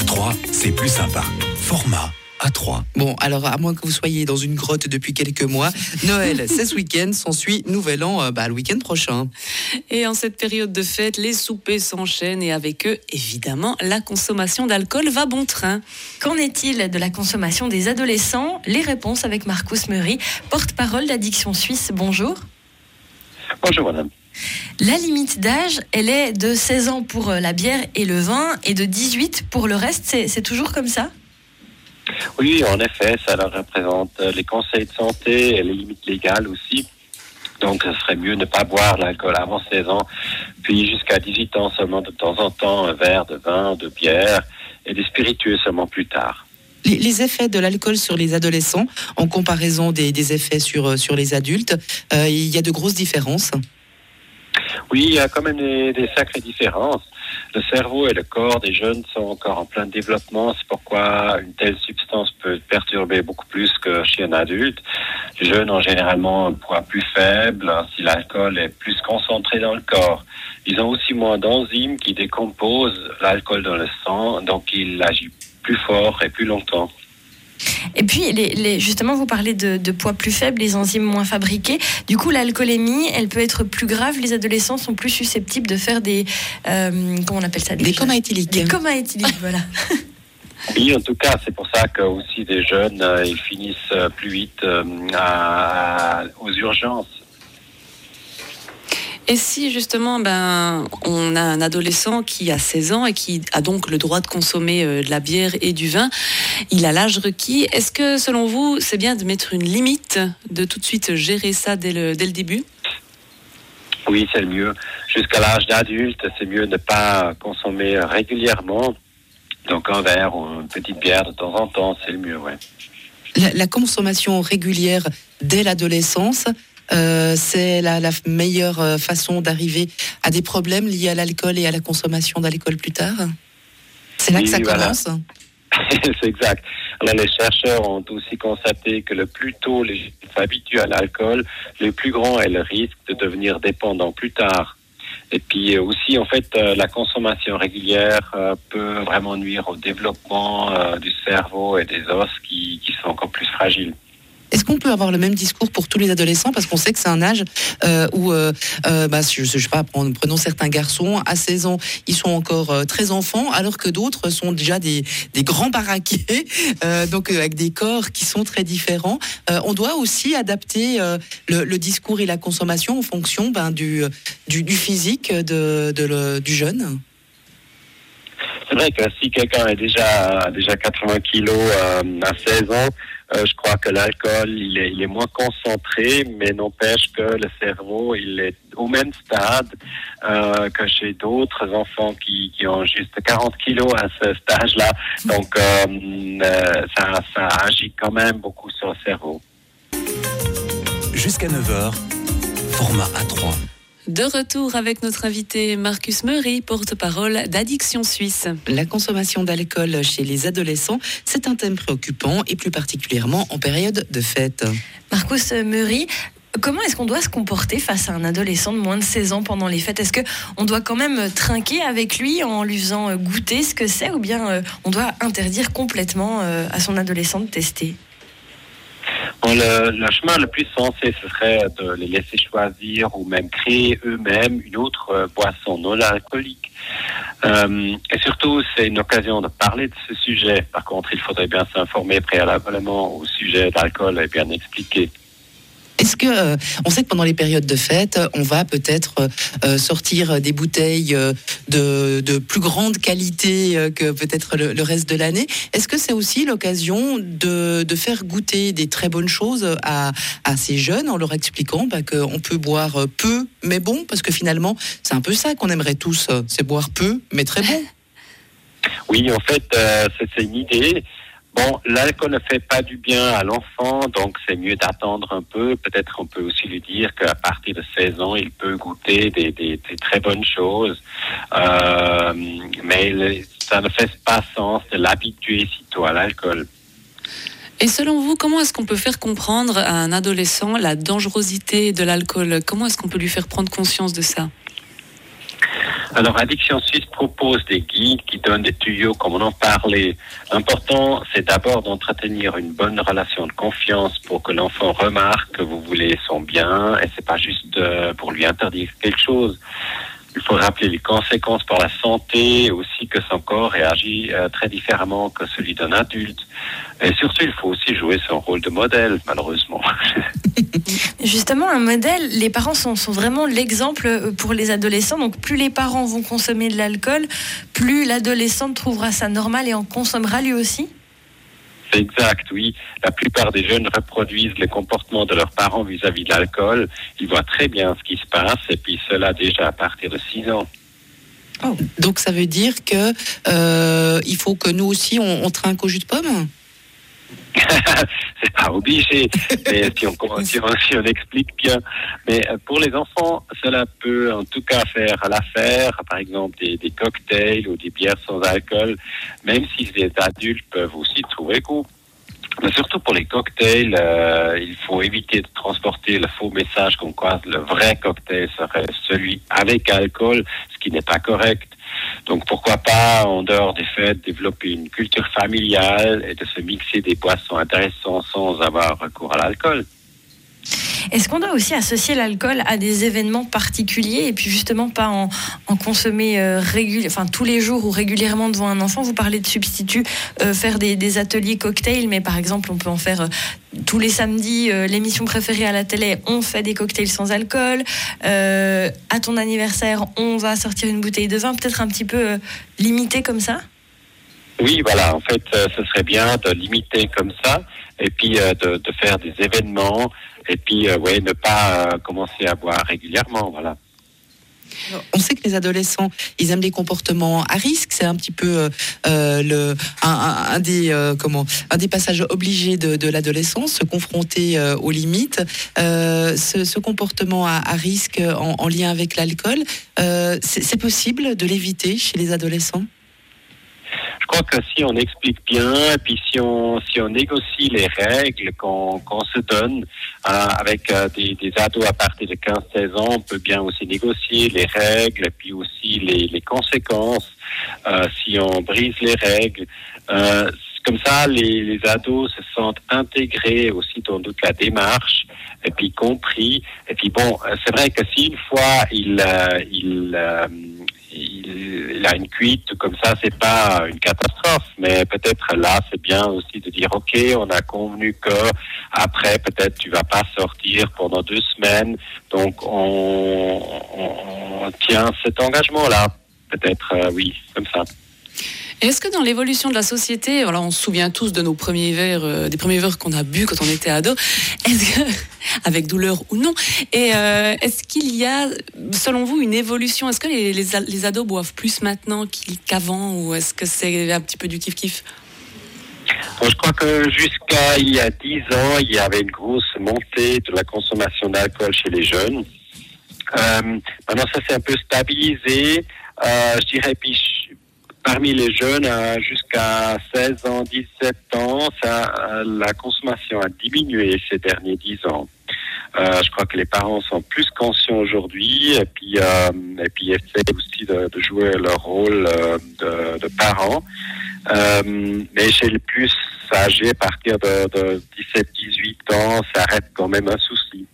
A3, c'est plus sympa. Format A3. Bon, alors à moins que vous soyez dans une grotte depuis quelques mois, Noël, c'est ce week-end, s'ensuit Nouvel An le week-end prochain. Et en cette période de fête, les soupers s'enchaînent et avec eux, évidemment, la consommation d'alcool va bon train. Qu'en est-il de la consommation des adolescents ? Les réponses avec Marcus Meury, porte-parole d'Addiction Suisse. Bonjour. Bonjour madame. La limite d'âge, elle est de 16 ans pour la bière et le vin et de 18 pour le reste. C'est toujours comme ça ? Oui, en effet, ça représente les conseils de santé et les limites légales aussi. Donc, ce serait mieux de ne pas boire l'alcool avant 16 ans, puis jusqu'à 18 ans seulement de temps en temps, un verre de vin, de bière et des spiritueux seulement plus tard. Les effets de l'alcool sur les adolescents, en comparaison des effets sur les adultes, il y a de grosses différences. Oui, il y a quand même des sacrées différences. Le cerveau et le corps des jeunes sont encore en plein développement. C'est pourquoi une telle substance peut perturber beaucoup plus que chez un adulte. Les jeunes ont généralement un poids plus faible si l'alcool est plus concentré dans le corps. Ils ont aussi moins d'enzymes qui décomposent l'alcool dans le sang, donc il agit plus fort et plus longtemps. Et puis, justement, vous parlez de poids plus faible, les enzymes moins fabriquées. Du coup, l'alcoolémie, elle peut être plus grave. Les adolescents sont plus susceptibles de faire des... comment on appelle ça ? Des comas éthyliques. Des comas éthyliques, voilà. Oui, en tout cas, c'est pour ça que aussi des jeunes, ils finissent plus vite aux urgences. Et si justement on a un adolescent qui a 16 ans et qui a donc le droit de consommer de la bière et du vin, il a l'âge requis, est-ce que selon vous c'est bien de mettre une limite, de tout de suite gérer ça dès le début ? Oui, c'est le mieux. Jusqu'à l'âge d'adulte, c'est mieux de ne pas consommer régulièrement. Donc un verre ou une petite bière de temps en temps, c'est le mieux, ouais. La consommation régulière dès l'adolescence, c'est la meilleure façon d'arriver à des problèmes liés à l'alcool et à la consommation d'alcool plus tard. C'est là que ça commence. C'est exact. Alors les chercheurs ont aussi constaté que le plus tôt les jeunes s'habituent à l'alcool, le plus grand est le risque de devenir dépendant plus tard. Et puis aussi, en fait, la consommation régulière peut vraiment nuire au développement du cerveau et des os qui sont encore plus fragiles. Est-ce qu'on peut avoir le même discours pour tous les adolescents ? Parce qu'on sait que c'est un âge où, je sais pas, prenons certains garçons, à 16 ans, ils sont encore très enfants, alors que d'autres sont déjà des grands baraqués, donc avec des corps qui sont très différents. On doit aussi adapter le discours et la consommation en fonction du physique du jeune. C'est vrai que si quelqu'un est déjà 80 kilos à 16 ans, je crois que l'alcool, il est moins concentré, mais n'empêche que le cerveau, il est au même stade que chez d'autres enfants qui ont juste 40 kilos à ce stage-là. Donc, ça agit quand même beaucoup sur le cerveau. Jusqu'à 9h, format A3. De retour avec notre invité Marcus Meury, porte-parole d'Addiction Suisse. La consommation d'alcool chez les adolescents, c'est un thème préoccupant et plus particulièrement en période de fête. Marcus Meury, comment est-ce qu'on doit se comporter face à un adolescent de moins de 16 ans pendant les fêtes ? Est-ce qu'on doit quand même trinquer avec lui en lui faisant goûter ce que c'est, ou bien on doit interdire complètement à son adolescent de tester ? Bon, le chemin le plus sensé, ce serait de les laisser choisir ou même créer eux-mêmes une autre boisson non alcoolique. Et surtout, c'est une occasion de parler de ce sujet. Par contre, il faudrait bien s'informer préalablement au sujet d'alcool et bien expliquer. Est-ce que on sait que pendant les périodes de fête, on va peut-être sortir des bouteilles de plus grande qualité que peut-être le reste de l'année. Est-ce que c'est aussi l'occasion de faire goûter des très bonnes choses à ces jeunes en leur expliquant qu'on peut boire peu mais bon, parce que finalement c'est un peu ça qu'on aimerait tous, c'est boire peu mais très bon. Oui, en fait, c'est une idée. Bon, l'alcool ne fait pas du bien à l'enfant, donc c'est mieux d'attendre un peu. Peut-être on peut aussi lui dire qu'à partir de 16 ans, il peut goûter des très bonnes choses. Mais ça ne fait pas sens de l'habituer sitôt à l'alcool. Et selon vous, comment est-ce qu'on peut faire comprendre à un adolescent la dangerosité de l'alcool ? Comment est-ce qu'on peut lui faire prendre conscience de ça ? Alors, Addiction Suisse propose des guides qui donnent des tuyaux, comme on en parlait. L'important, c'est d'abord d'entretenir une bonne relation de confiance pour que l'enfant remarque que vous voulez son bien, et c'est pas juste pour lui interdire quelque chose. Il faut rappeler les conséquences pour la santé, aussi que son corps réagit très différemment que celui d'un adulte. Et surtout, il faut aussi jouer son rôle de modèle, malheureusement. Justement, un modèle, les parents sont vraiment l'exemple pour les adolescents. Donc, plus les parents vont consommer de l'alcool, plus l'adolescent trouvera ça normal et en consommera lui aussi. C'est exact, oui. La plupart des jeunes reproduisent les comportements de leurs parents vis-à-vis de l'alcool. Ils voient très bien ce qui se passe, et puis cela déjà à partir de 6 ans. Oh. Donc ça veut dire que il faut que nous aussi on trinque au jus de pomme. C'est pas obligé, mais si on explique bien. Mais pour les enfants, cela peut en tout cas faire l'affaire, par exemple des cocktails ou des bières sans alcool, même si les adultes peuvent aussi trouver goût. Mais surtout pour les cocktails, il faut éviter de transporter le faux message comme quoi le vrai cocktail serait celui avec alcool, ce qui n'est pas correct. Donc pourquoi pas, en dehors des fêtes, développer une culture familiale et de se mixer des boissons intéressantes sans avoir recours à l'alcool. Est-ce qu'on doit aussi associer l'alcool à des événements particuliers et puis justement pas en consommer tous les jours ou régulièrement devant un enfant? Vous parlez de substituts, faire des ateliers cocktails, mais par exemple on peut en faire tous les samedis, l'émission préférée à la télé, on fait des cocktails sans alcool, à ton anniversaire on va sortir une bouteille de vin, peut-être un petit peu limité comme ça? Oui, voilà, en fait ce serait bien de limiter comme ça et puis de faire des événements. Et puis, ne pas commencer à boire régulièrement, voilà. On sait que les adolescents, ils aiment des comportements à risque. C'est un petit peu un des passages obligés de l'adolescence, se confronter aux limites. Ce comportement à risque en lien avec l'alcool, c'est possible de l'éviter chez les adolescents? Je crois que si on explique bien, et puis si on négocie les règles qu'on se donne avec des ados à partir de 15-16 ans, on peut bien aussi négocier les règles et puis aussi les conséquences si on brise les règles. Comme ça, les ados se sentent intégrés aussi dans toute la démarche et puis compris. Et puis bon, c'est vrai que si une fois il a une cuite comme ça, c'est pas une catastrophe, mais peut-être là, c'est bien aussi de dire ok, on a convenu que après peut-être tu vas pas sortir pendant 2 semaines, donc on tient cet engagement-là, peut-être oui, comme ça. Est-ce que dans l'évolution de la société, alors on se souvient tous de nos premiers verres, des premiers verres qu'on a bu quand on était ado, est-ce que, avec douleur ou non, et est-ce qu'il y a, selon vous, une évolution? Est-ce que les ados boivent plus maintenant qu'avant, ou est-ce que c'est un petit peu du kiff-kiff? Bon, je crois que jusqu'à il y a 10 ans, il y avait une grosse montée de la consommation d'alcool chez les jeunes. Maintenant, ça s'est un peu stabilisé. Je dirais, puis parmi les jeunes jusqu'à 16 ans, 17 ans, la consommation a diminué ces derniers 10 ans. Je crois que les parents sont plus conscients aujourd'hui et puis essaient aussi de jouer leur rôle de parents. Mais chez les plus âgés, à partir de 17-18 ans, ça reste quand même un souci.